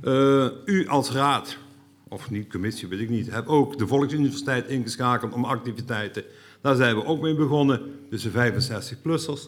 U als raad, of niet commissie, weet ik niet, hebt ook de Volksuniversiteit ingeschakeld om activiteiten. Daar zijn we ook mee begonnen, dus de 65-plussers.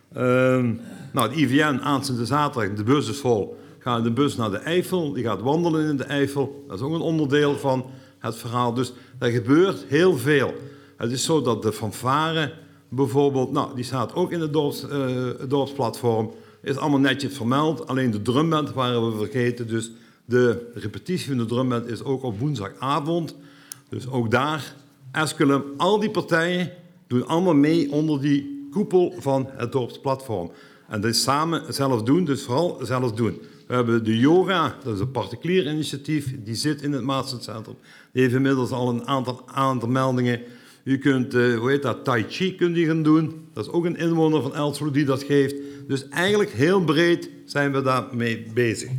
Het IVN aanstaande zaterdag, de bus is vol, gaat de bus naar de Eifel, die gaat wandelen in de Eifel. Dat is ook een onderdeel van het verhaal. Dus er gebeurt heel veel. Het is zo dat de fanfare bijvoorbeeld, die staat ook in het dorpsplatform, is allemaal netjes vermeld. Alleen de drumband waren we vergeten, dus de repetitie van de drumband is ook op woensdagavond. Dus ook daar, Esculum, al die partijen doen allemaal mee onder die koepel van het dorpsplatform. En dat is samen zelf doen, dus vooral zelf doen. We hebben de yoga, dat is een particulier initiatief, die zit in het Maartenscentrum. Die heeft inmiddels al een aantal meldingen. U kunt, Tai Chi kunt u gaan doen. Dat is ook een inwoner van Elslo die dat geeft. Dus eigenlijk heel breed zijn we daarmee bezig.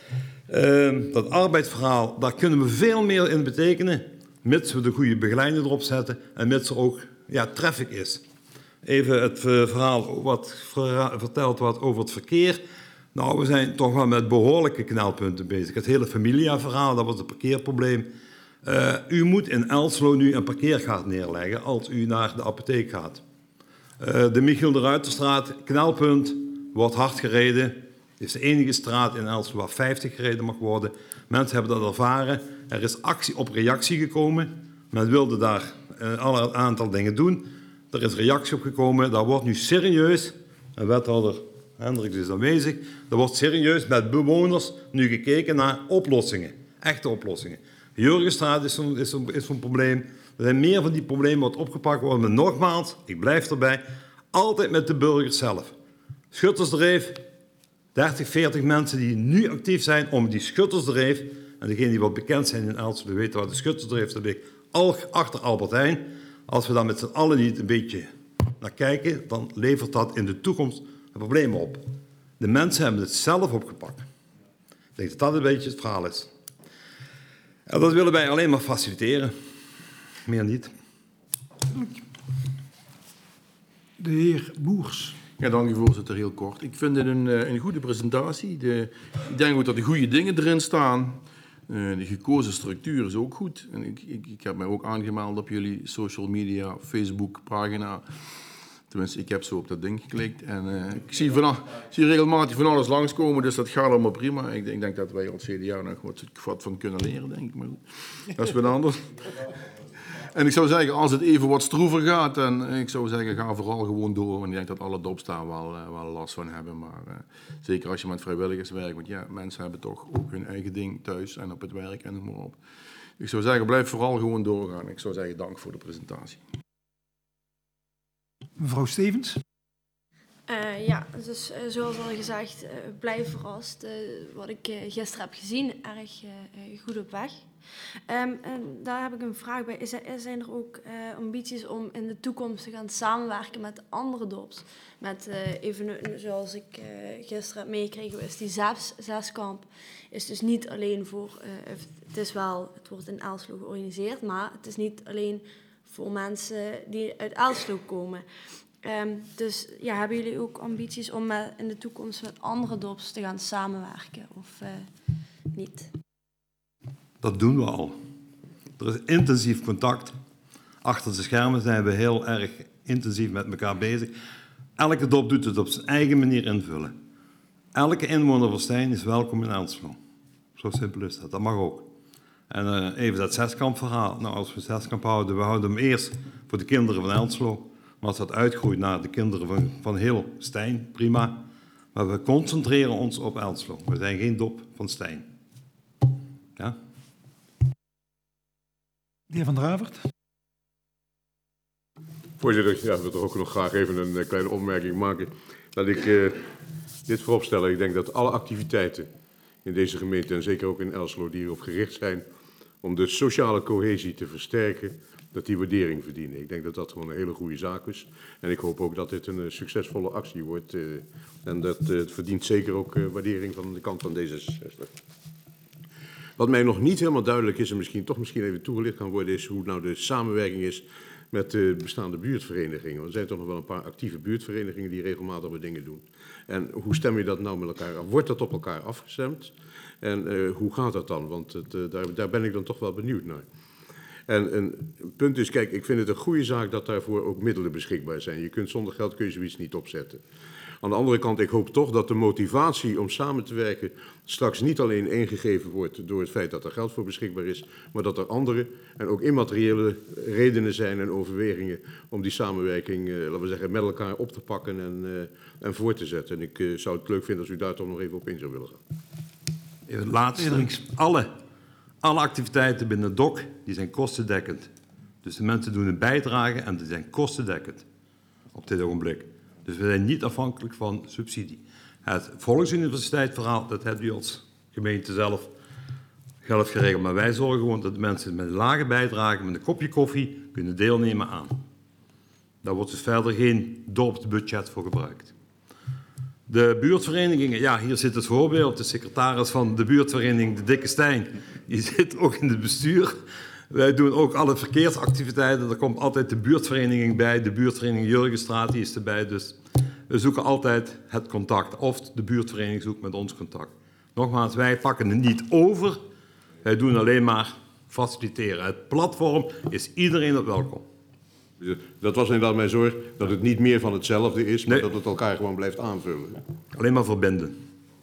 Dat arbeidsverhaal, daar kunnen we veel meer in betekenen, mits we de goede begeleiding erop zetten en mits er ook traffic is. Even het verhaal wat verteld wordt over het verkeer. We zijn toch wel met behoorlijke knelpunten bezig. Het hele familia-verhaal, dat was het parkeerprobleem. U moet in Elslo nu een parkeergaat neerleggen als u naar de apotheek gaat. De Michiel de Ruiterstraat, knelpunt, wordt hard gereden. Het is de enige straat in Elslo waar 50 gereden mag worden. Mensen hebben dat ervaren. Er is actie op reactie gekomen. Men wilde daar een aantal dingen doen. Er is reactie op gekomen. Daar wordt nu serieus, en wethouder Hendricks is aanwezig, er wordt serieus met bewoners nu gekeken naar oplossingen. Echte oplossingen. De Jurgenstraat is zo'n probleem. Er zijn meer van die problemen wat opgepakt worden. Maar nogmaals, ik blijf erbij, altijd met de burgers zelf. Schuttersdreef, 30, 40 mensen die nu actief zijn om die Schuttersdreef, en degenen die wat bekend zijn in Elslo weten waar de Schuttersdreef staat, ligt achter Albert Heijn. Als we daar met z'n allen niet een beetje naar kijken, dan levert dat in de toekomst problemen op. De mensen hebben het zelf opgepakt. Ik denk dat dat een beetje het verhaal is. En dat willen wij alleen maar faciliteren. Meer niet. De heer Boers. Ja, dank u voorzitter, heel kort. Ik vind het een goede presentatie. Ik denk ook dat de goede dingen erin staan. De gekozen structuur is ook goed. En ik heb mij ook aangemeld op jullie social media, Facebook pagina. Tenminste, ik heb zo op dat ding geklikt. En ik zie regelmatig van alles langskomen, dus dat gaat allemaal prima. Ik denk dat wij als CDA nog wat van kunnen leren, denk ik. Maar goed, dat is wat anders. En ik zou zeggen, als het even wat stroever gaat, en ik zou zeggen, ga vooral gewoon door. En ik denk dat alle dopstaan wel last van hebben. Maar zeker als je met vrijwilligers werkt, want ja, mensen hebben toch ook hun eigen ding thuis en op het werk en noem maar op. Ik zou zeggen, blijf vooral gewoon doorgaan. Ik zou zeggen, dank voor de presentatie. Mevrouw Stevens. Dus zoals al gezegd, blijf verrast. Wat ik gisteren heb gezien, erg goed op weg. Daar heb ik een vraag bij. Zijn er ook ambities om in de toekomst te gaan samenwerken met andere dorps? Met zoals ik gisteren heb meegekregen, is die zeskamp is dus niet alleen voor... het wordt in Elslo georganiseerd, maar het is niet alleen voor mensen die uit Elslo komen. Dus hebben jullie ook ambities om in de toekomst met andere dorps te gaan samenwerken of niet? Dat doen we al. Er is intensief contact. Achter de schermen zijn we heel erg intensief met elkaar bezig. Elke dorp doet het op zijn eigen manier invullen. Elke inwoner van Stijn is welkom in Elslo. Zo simpel is dat. Dat mag ook. En even dat zeskampverhaal. Als we zeskamp houden, we houden hem eerst voor de kinderen van Elslo. Maar als dat uitgroeit naar de kinderen van heel Stijn, prima. Maar we concentreren ons op Elslo. We zijn geen dop van Stijn. Ja? De heer Van Dravert. Voorzitter, ik wil toch ook nog graag even een kleine opmerking maken. Dat ik dit vooropstellen. Ik denk dat alle activiteiten in deze gemeente en zeker ook in Elslo die erop gericht zijn om de sociale cohesie te versterken, dat die waardering verdienen. Ik denk dat dat gewoon een hele goede zaak is. En ik hoop ook dat dit een succesvolle actie wordt. En dat het verdient zeker ook waardering van de kant van D66. Wat mij nog niet helemaal duidelijk is en misschien even toegelicht kan worden, is hoe nou de samenwerking is met de bestaande buurtverenigingen. Want er zijn toch nog wel een paar actieve buurtverenigingen die regelmatig wat dingen doen. En hoe stem je dat nou met elkaar af? Wordt dat op elkaar afgestemd? En hoe gaat dat dan? Want daar ben ik dan toch wel benieuwd naar. En een punt is, kijk, ik vind het een goede zaak dat daarvoor ook middelen beschikbaar zijn. Je kunt zonder geld kun je zoiets niet opzetten. Aan de andere kant, ik hoop toch dat de motivatie om samen te werken straks niet alleen ingegeven wordt door het feit dat er geld voor beschikbaar is, maar dat er andere en ook immateriële redenen zijn en overwegingen om die samenwerking, laten we zeggen, met elkaar op te pakken en voor te zetten. En ik zou het leuk vinden als u daar toch nog even op in zou willen gaan. Het laatste, alle activiteiten binnen DOC die zijn kostendekkend. Dus de mensen doen een bijdrage en die zijn kostendekkend op dit ogenblik. Dus we zijn niet afhankelijk van subsidie. Het volksuniversiteitsverhaal, dat hebben we als gemeente zelf geregeld. Maar wij zorgen gewoon dat de mensen met een lage bijdrage, met een kopje koffie, kunnen deelnemen aan. Daar wordt dus verder geen dorpsbudget voor gebruikt. De buurtverenigingen, ja, hier zit het voorbeeld. De secretaris van de buurtvereniging, de Dikke Stijn, die zit ook in het bestuur. Wij doen ook alle verkeersactiviteiten. Er komt altijd de buurtvereniging bij. De buurtvereniging Jurgenstraat die is erbij. Dus we zoeken altijd het contact. Of de buurtvereniging zoekt met ons contact. Nogmaals, wij pakken het niet over. Wij doen alleen maar faciliteren. Het platform is iedereen op welkom. Dat was inderdaad mijn zorg, dat het niet meer van hetzelfde is, maar dat het elkaar gewoon blijft aanvullen. Alleen maar verbinden.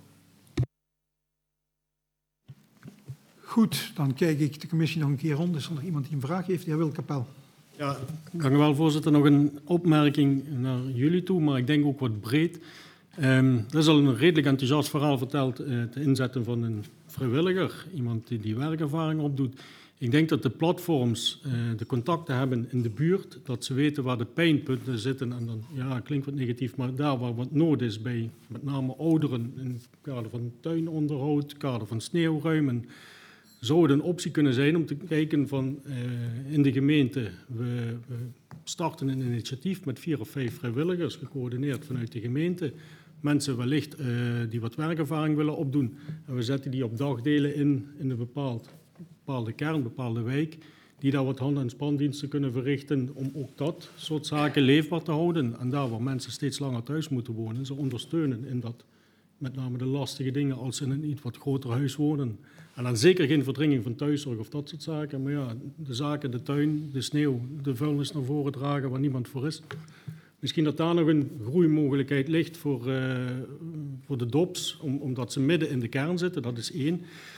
Goed, dan kijk ik de commissie nog een keer rond. Is er nog iemand die een vraag heeft? Ja, Wil Kapel. Ja, dank u wel, voorzitter. Nog een opmerking naar jullie toe, maar ik denk ook wat breed. Er is al een redelijk enthousiast verhaal verteld, het inzetten van een vrijwilliger, iemand die werkervaring opdoet. Ik denk dat de platforms de contacten hebben in de buurt, dat ze weten waar de pijnpunten zitten. En dan, ja, klinkt wat negatief, maar daar waar wat nood is bij met name ouderen in het kader van tuinonderhoud, het kader van sneeuwruimen, zou het een optie kunnen zijn om te kijken van in de gemeente, we starten een initiatief met 4 of 5 vrijwilligers, gecoördineerd vanuit de gemeente. Mensen wellicht die wat werkervaring willen opdoen. En we zetten die op dagdelen in een bepaalde kern, een bepaalde wijk, die daar wat hand- en spandiensten kunnen verrichten om ook dat soort zaken leefbaar te houden. En daar waar mensen steeds langer thuis moeten wonen, ze ondersteunen in dat, met name de lastige dingen als in een iets wat groter huis wonen. En dan zeker geen verdringing van thuiszorg of dat soort zaken, maar ja, de zaken, de tuin, de sneeuw, de vuilnis naar voren dragen waar niemand voor is. Misschien dat daar nog een groeimogelijkheid ligt voor de DOPS, omdat ze midden in de kern zitten, dat is 1.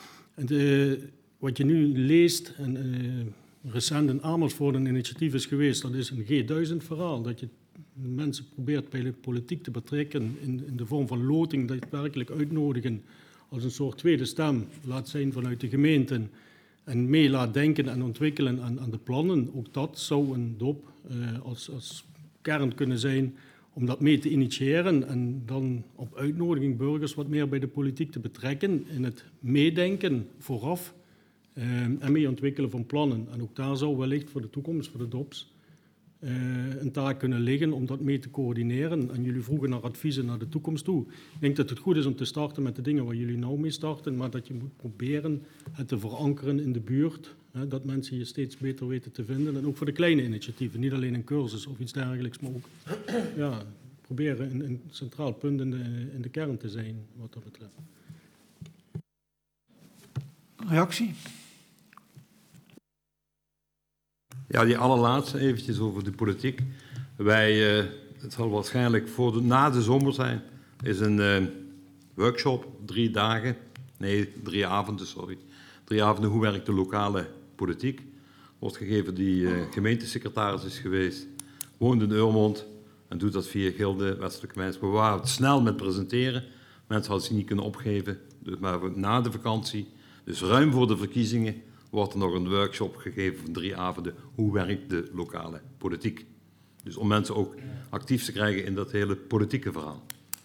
En wat je nu leest, en recent in Amersfoort een initiatief is geweest, dat is een G1000-verhaal, dat je mensen probeert bij de politiek te betrekken in de vorm van loting, daadwerkelijk uitnodigen als een soort tweede stem laat zijn vanuit de gemeenten en mee laat denken en ontwikkelen aan de plannen. Ook dat zou een DOP als kern kunnen zijn om dat mee te initiëren en dan op uitnodiging burgers wat meer bij de politiek te betrekken in het meedenken vooraf en mee ontwikkelen van plannen. En ook daar zou wellicht voor de toekomst, voor de DOPS, een taak kunnen liggen om dat mee te coördineren. En jullie vroegen naar adviezen naar de toekomst toe. Ik denk dat het goed is om te starten met de dingen waar jullie nou mee starten, maar dat je moet proberen het te verankeren in de buurt, hè, dat mensen je steeds beter weten te vinden. En ook voor de kleine initiatieven, niet alleen een cursus of iets dergelijks, maar ook ja, proberen een centraal punt in de kern te zijn wat dat betreft. Reactie? Ja, die allerlaatste eventjes over de politiek. Het zal waarschijnlijk na de zomer zijn, is een workshop, 3 dagen, nee, 3 avonden, sorry. 3 avonden, hoe werkt de lokale politiek? Wordt gegeven die gemeentesecretaris is geweest, woont in Urmond en doet dat via Gilde Westelijke Mijns. We waren het snel met presenteren, mensen hadden zich niet kunnen opgeven, dus maar na de vakantie, dus ruim voor de verkiezingen, wordt er nog een workshop gegeven van 3 avonden. Hoe werkt de lokale politiek? Dus om mensen ook actief te krijgen in dat hele politieke verhaal.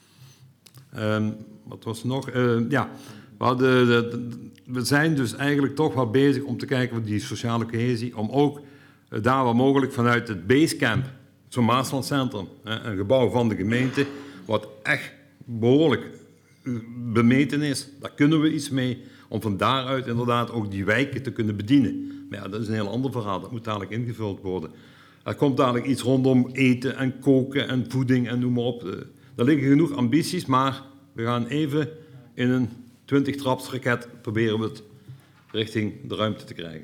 Wat was er nog? Ja, we zijn dus eigenlijk toch wel bezig om te kijken met die sociale cohesie. Om ook daar waar mogelijk vanuit het Basecamp, zo'n Maaslandcentrum, een gebouw van de gemeente, wat echt behoorlijk bemeten is, daar kunnen we iets mee. Om van daaruit inderdaad ook die wijken te kunnen bedienen. Maar ja, dat is een heel ander verhaal. Dat moet dadelijk ingevuld worden. Er komt dadelijk iets rondom eten en koken en voeding en noem maar op. Er liggen genoeg ambities, maar we gaan even in een 20-trapsraket proberen we het richting de ruimte te krijgen.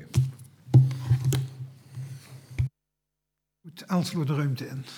Goed, Elslo de ruimte in.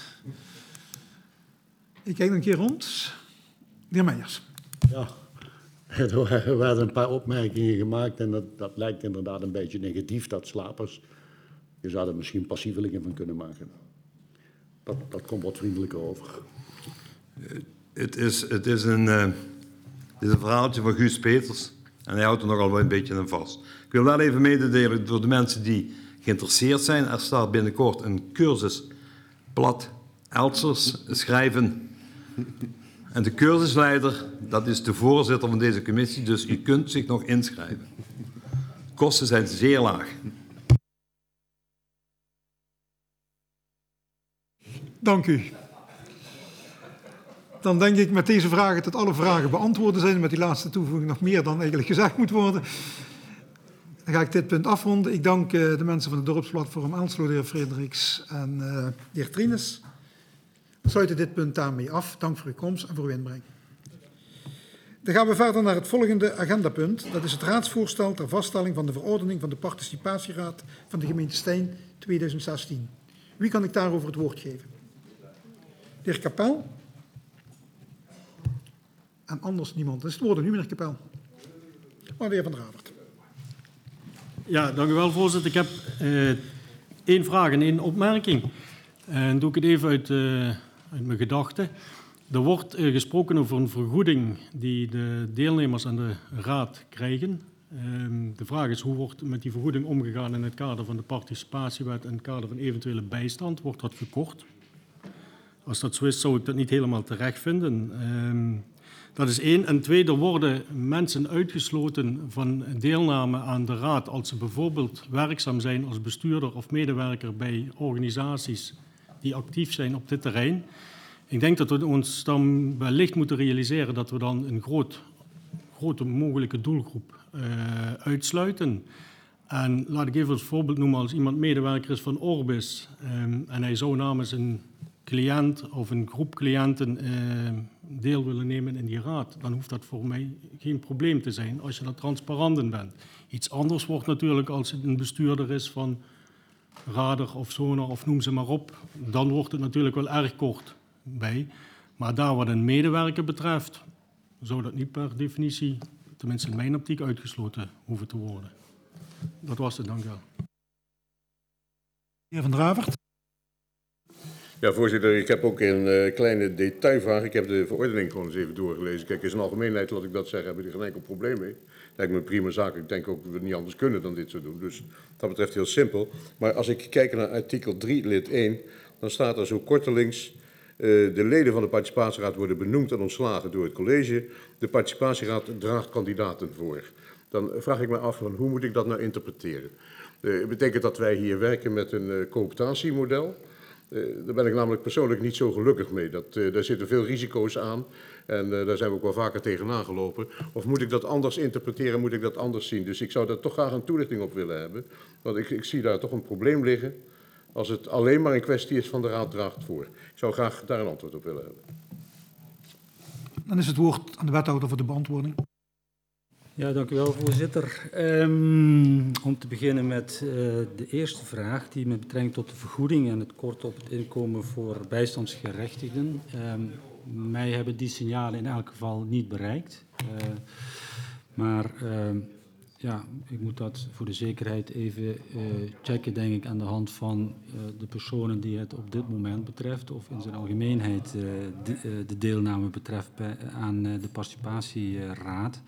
Ik kijk nog een keer rond. De heer Meijers. Ja, er werden een paar opmerkingen gemaakt en dat lijkt inderdaad een beetje negatief, dat slapers. Je zou er misschien passievelingen van kunnen maken. Dat komt wat vriendelijker over. Het is een verhaaltje van Guus Peters en hij houdt er nogal wel een beetje aan vast. Ik wil wel even mededelen voor de mensen die geïnteresseerd zijn. Er staat binnenkort een cursus plat Elsers schrijven. En de cursusleider, dat is de voorzitter van deze commissie, dus u kunt zich nog inschrijven. De kosten zijn zeer laag. Dank u. Dan denk ik met deze vragen dat alle vragen beantwoord zijn. Met die laatste toevoeging nog meer dan eigenlijk gezegd moet worden. Dan ga ik dit punt afronden. Ik dank de mensen van het dorpsplatform Elslo, de heer Frederiks en de heer Trines. We sluiten dit punt daarmee af. Dank voor uw komst en voor uw inbreng. Dan gaan we verder naar het volgende agendapunt. Dat is het raadsvoorstel ter vaststelling van de verordening van de participatieraad van de gemeente Stein 2016. Wie kan ik daarover het woord geven? De heer Kapel? En anders niemand. Dat is het woord nu, meneer Kapel. Maar de heer Van Dravert. Ja, dank u wel, voorzitter. Ik heb 1 vraag en 1 opmerking. En doe ik het even uit mijn gedachten. Er wordt gesproken over een vergoeding die de deelnemers aan de raad krijgen. De vraag is, hoe wordt met die vergoeding omgegaan in het kader van de participatiewet en het kader van eventuele bijstand? Wordt dat gekort? Als dat zo is, zou ik dat niet helemaal terecht vinden. Dat is 1. En 2, er worden mensen uitgesloten van deelname aan de raad als ze bijvoorbeeld werkzaam zijn als bestuurder of medewerker bij organisaties die actief zijn op dit terrein. Ik denk dat we ons dan wellicht moeten realiseren dat we dan een grote mogelijke doelgroep uitsluiten. En laat ik even als voorbeeld noemen, als iemand medewerker is van Orbis en hij zou namens een cliënt of een groep cliënten deel willen nemen in die raad, dan hoeft dat voor mij geen probleem te zijn als je daar transparant in bent. Iets anders wordt natuurlijk als het een bestuurder is van Radar of Sonar of noem ze maar op. Dan wordt het natuurlijk wel erg kort bij. Maar daar wat een medewerker betreft, zou dat niet per definitie, tenminste in mijn optiek, uitgesloten hoeven te worden. Dat was het, dank u wel. De heer Van Dravert. Ja, voorzitter, ik heb ook een kleine detailvraag. Ik heb de verordening gewoon eens even doorgelezen. Kijk, in zijn algemeenheid, laat ik dat zeggen, heb ik er geen enkel probleem mee. Lijkt me een prima zaak. Ik denk ook dat we het niet anders kunnen dan dit zo doen. Dus wat dat betreft heel simpel. Maar als ik kijk naar artikel 3, lid 1, dan staat er zo kortelings: de leden van de participatieraad worden benoemd en ontslagen door het college. De participatieraad draagt kandidaten voor. Dan vraag ik me af, van, hoe moet ik dat nou interpreteren? Betekent dat wij hier werken met een cooptatiemodel? Daar ben ik namelijk persoonlijk niet zo gelukkig mee. Daar zitten veel risico's aan en daar zijn we ook wel vaker tegenaan gelopen. Of moet ik dat anders interpreteren, moet ik dat anders zien? Dus ik zou daar toch graag een toelichting op willen hebben. Want ik zie daar toch een probleem liggen als het alleen maar een kwestie is van de raad draagt voor. Ik zou graag daar een antwoord op willen hebben. Dan is het woord aan de wethouder voor de beantwoording. Ja, dank u wel, voorzitter. Om te beginnen met de eerste vraag, die met betrekking tot de vergoeding en het kort op het inkomen voor bijstandsgerechtigden. Mij hebben die signalen in elk geval niet bereikt. Maar ja, ik moet dat voor de zekerheid even checken, denk ik, aan de hand van de personen die het op dit moment betreft, of in zijn algemeenheid de deelname betreft aan de participatieraad.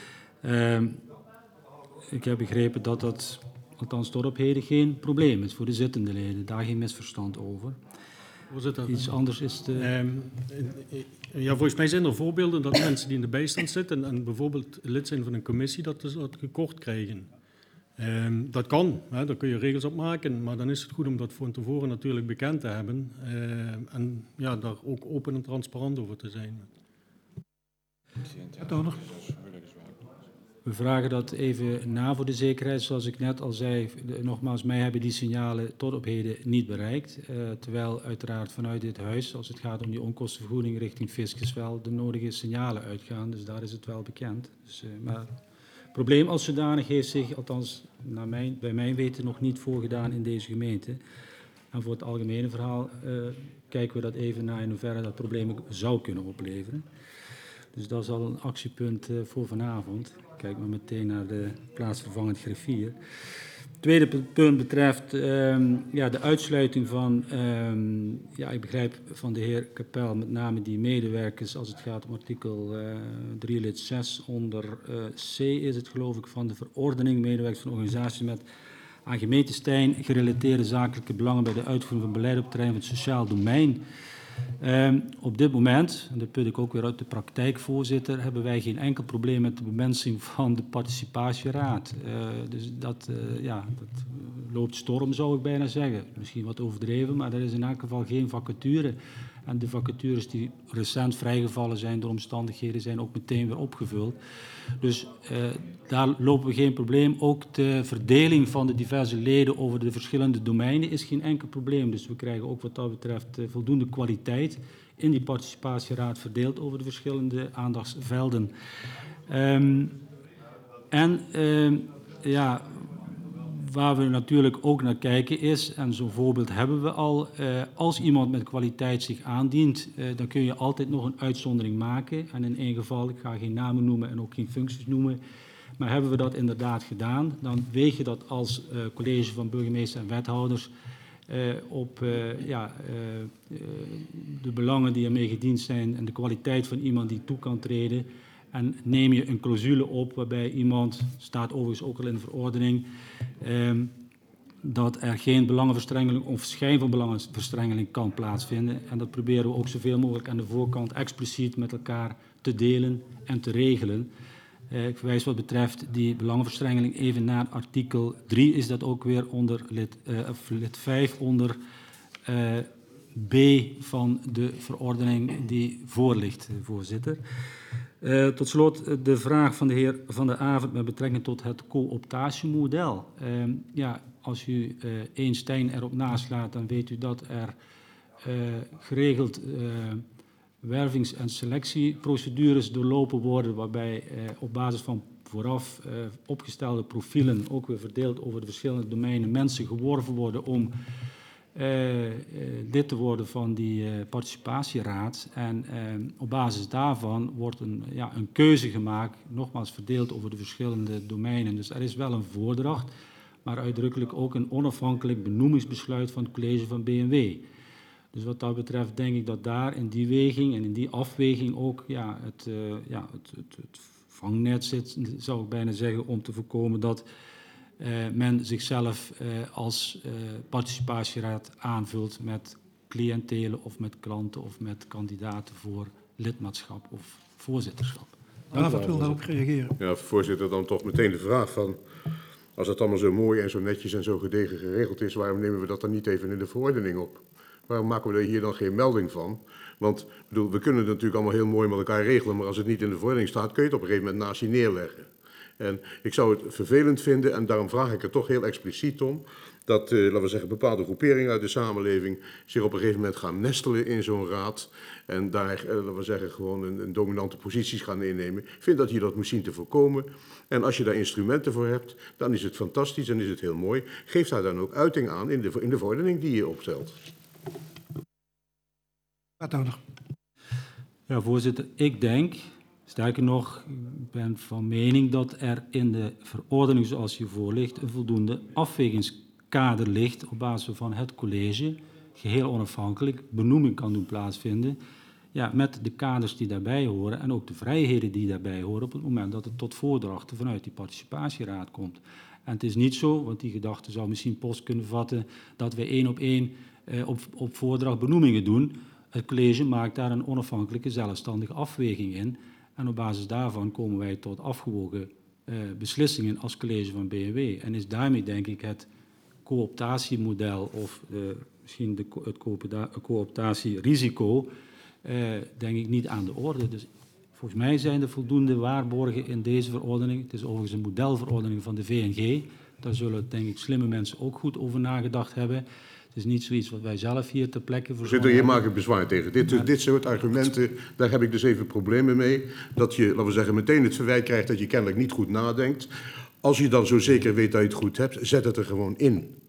Ik heb begrepen dat dat, althans tot op heden, geen probleem is voor de zittende leden. Daar geen misverstand over. Iets anders is de... Ja, volgens mij zijn er voorbeelden dat mensen die in de bijstand zitten en bijvoorbeeld lid zijn van een commissie dat gekort krijgen. Dat kan, hè, daar kun je regels op maken, maar dan is het goed om dat van tevoren natuurlijk bekend te hebben en ja, daar ook open en transparant over te zijn. We vragen dat even na voor de zekerheid. Zoals ik net al zei, nogmaals, mij hebben die signalen tot op heden niet bereikt. Terwijl uiteraard vanuit dit huis, als het gaat om die onkostenvergoeding richting fiscus, wel de nodige signalen uitgaan. Dus daar is het wel bekend. Dus, maar het probleem als zodanig heeft zich, althans bij mijn weten, nog niet voorgedaan in deze gemeente. En voor het algemene verhaal kijken we dat even na in hoeverre dat probleem zou kunnen opleveren. Dus dat is al een actiepunt voor vanavond. Kijk maar meteen naar de plaatsvervangend griffier. Het tweede punt betreft de uitsluiting van, ik begrijp van de heer Kapel, met name die medewerkers, als het gaat om artikel 3 lid 6 onder C is het geloof ik, van de verordening medewerkers van organisaties met aan gemeentestein gerelateerde zakelijke belangen bij de uitvoering van beleid op het terrein van het sociaal domein. Op dit moment, en dat put ik ook weer uit de praktijk, voorzitter, hebben wij geen enkel probleem met de bemensing van de participatieraad. Dus dat loopt storm, zou ik bijna zeggen. Misschien wat overdreven, maar er is in elk geval geen vacature. En de vacatures die recent vrijgevallen zijn door omstandigheden zijn ook meteen weer opgevuld. Dus daar lopen we geen probleem. Ook de verdeling van de diverse leden over de verschillende domeinen is geen enkel probleem. Dus we krijgen ook wat dat betreft voldoende kwaliteit in die participatieraad verdeeld over de verschillende aandachtsvelden. Waar we natuurlijk ook naar kijken is, en zo'n voorbeeld hebben we al, als iemand met kwaliteit zich aandient, dan kun je altijd nog een uitzondering maken. En in één geval, ik ga geen namen noemen en ook geen functies noemen, maar hebben we dat inderdaad gedaan, dan weeg je dat als college van burgemeester en wethouders op de belangen die ermee gediend zijn en de kwaliteit van iemand die toe kan treden. En neem je een clausule op waarbij iemand, staat overigens ook al in de verordening, dat er geen belangenverstrengeling of schijn van belangenverstrengeling kan plaatsvinden. En dat proberen we ook zoveel mogelijk aan de voorkant expliciet met elkaar te delen en te regelen. Ik verwijs wat betreft die belangenverstrengeling even naar artikel 3, is dat ook weer onder lid 5 onder B van de verordening die voorligt, voorzitter. Tot slot de vraag van de heer Van der Avert met betrekking tot het cooptatiemodel. Als u 1 Stijn erop naslaat, dan weet u dat er geregeld wervings- en selectieprocedures doorlopen worden, waarbij op basis van vooraf opgestelde profielen, ook weer verdeeld over de verschillende domeinen, mensen geworven worden om lid te worden van die participatieraad. En op basis daarvan wordt een keuze gemaakt, nogmaals verdeeld over de verschillende domeinen. Dus er is wel een voordracht, maar uitdrukkelijk ook een onafhankelijk benoemingsbesluit van het college van B&W. Dus wat dat betreft denk ik dat daar in die weging en in die afweging ook het vangnet zit, zou ik bijna zeggen, om te voorkomen dat men zichzelf als participatieraad aanvult met cliëntelen of met klanten of met kandidaten voor lidmaatschap of voorzitterschap. David wil daarop reageren. Ja, voorzitter, dan toch meteen de vraag van, als het allemaal zo mooi en zo netjes en zo gedegen geregeld is, waarom nemen we dat dan niet even in de verordening op? Waarom maken we er hier dan geen melding van? Want we kunnen het natuurlijk allemaal heel mooi met elkaar regelen, maar als het niet in de verordening staat, kun je het op een gegeven moment naast je neerleggen. En ik zou het vervelend vinden, en daarom vraag ik er toch heel expliciet om, dat, laten we zeggen, bepaalde groeperingen uit de samenleving zich op een gegeven moment gaan nestelen in zo'n raad en daar, laten we zeggen, gewoon een dominante posities gaan innemen. Ik vind dat je dat moet zien te voorkomen. En als je daar instrumenten voor hebt, dan is het fantastisch en is het heel mooi. Geef daar dan ook uiting aan in de verordening die je opstelt. Wethouder. Ja, voorzitter, ik denk, sterker nog, ik ben van mening dat er in de verordening zoals die voor ligt een voldoende afwegingskader ligt op basis van het college, geheel onafhankelijk, benoeming kan doen plaatsvinden, met de kaders die daarbij horen en ook de vrijheden die daarbij horen op het moment dat het tot voordrachten vanuit die participatieraad komt. En het is niet zo, want die gedachte zou misschien post kunnen vatten, dat wij 1 op 1 op voordracht benoemingen doen. Het college maakt daar een onafhankelijke, zelfstandige afweging in. En op basis daarvan komen wij tot afgewogen beslissingen als college van B&W. En is daarmee, denk ik, het cooptatiemodel of misschien het cooptatierisico, denk ik, niet aan de orde. Dus Volgens mij zijn er voldoende waarborgen in deze verordening. Het is overigens een modelverordening van de VNG. Daar zullen, denk ik, slimme mensen ook goed over nagedacht hebben. Het is niet zoiets wat wij zelf hier ter plekke verzonnen Voorzitter, hier hebben. maak ik bezwaar tegen. Dit soort argumenten, daar heb ik dus even problemen mee. Dat je, laten we zeggen, meteen het verwijt krijgt dat je kennelijk niet goed nadenkt. Als je dan zo zeker weet dat je het goed hebt, zet het er gewoon in.